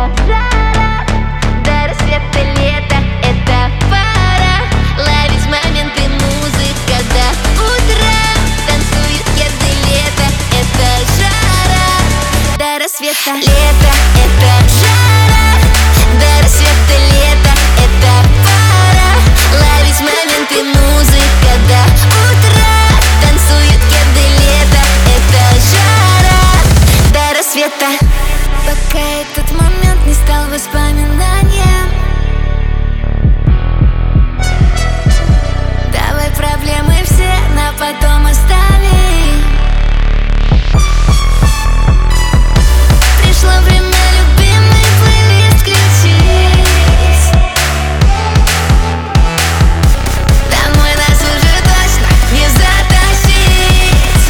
это жара, до рассвета лето — это пора. Ловить моменты, музыка до утра. Танцуют кеды, лето — это жара, до рассвета. Лето — это жара, до рассвета лето — это пора. Ловить моменты, музыка до утра. Танцуют кеды, лето — это жара, до рассвета. Пока этот момент не стал воспоминанием, давай проблемы все на потом оставим. Пришло время любимый плейлист включить. Домой нас уже точно не затащить.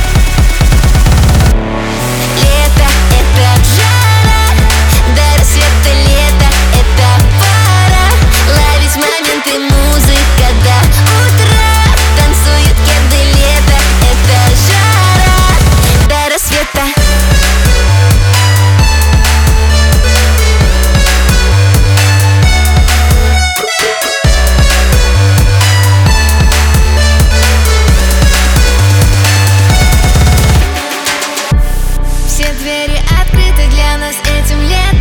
Лето — это жара, до рассвета лето — это пора. Ловить моменты, музыка до утра. Танцуют кеды, лето — это жара, до рассвета. Все двери открыты для нас этим летом.